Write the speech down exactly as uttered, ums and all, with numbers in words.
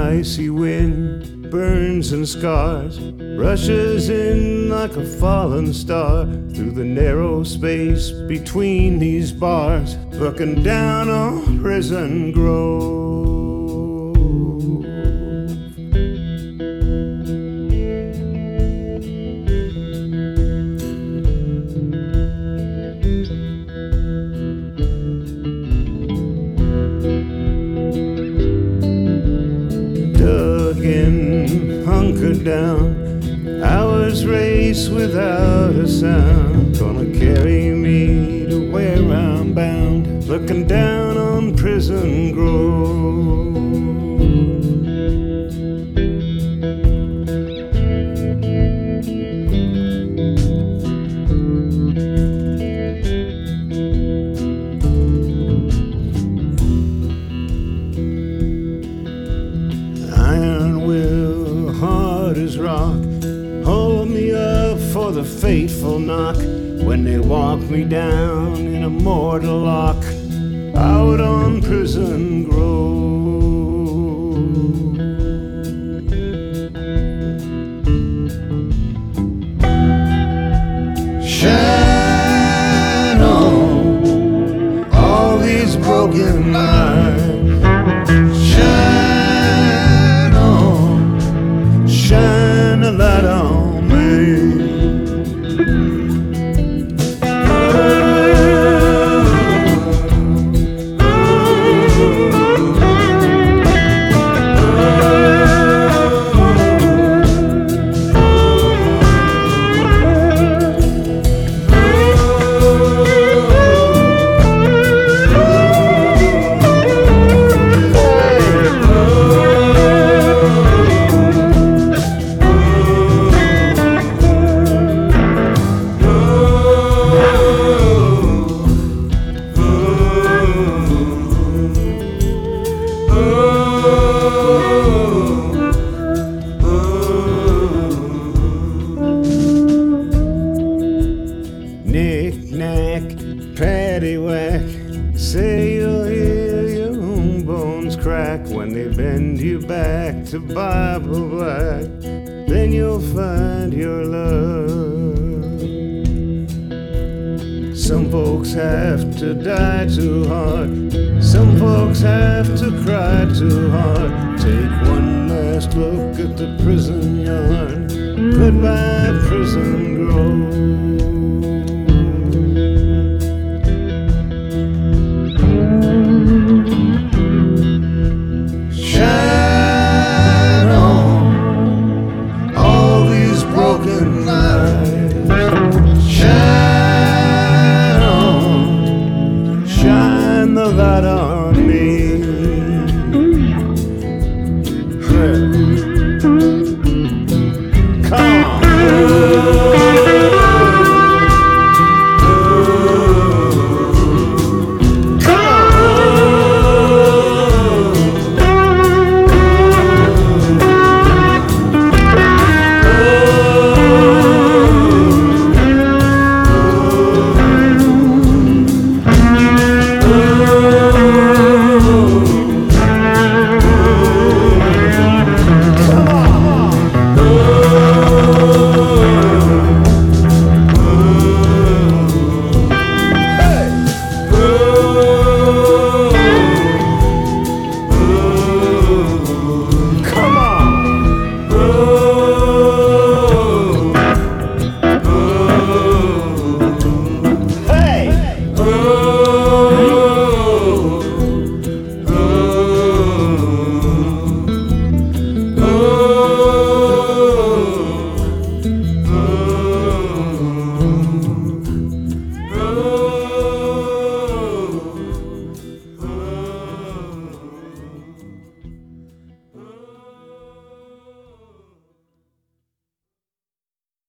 icy wind burns and scars, rushes in like a fallen star through the narrow space between these bars, looking down on Prison Grove. Hunkered down, hours race without a sound, gonna carry me to where I'm bound, looking down on Prison Grove. Rock, hold me up for the fateful knock when they walk me down in a mortal lock out on Prison Grove. Shine on all these broken lives. Shine on, shine a light on me. Knick-knack, paddywhack, say you'll hear your own bones crack when they bend you back to Bible black. Then you'll find your love. Some folks have to die too hard, some folks have to cry too hard. Take one last look at the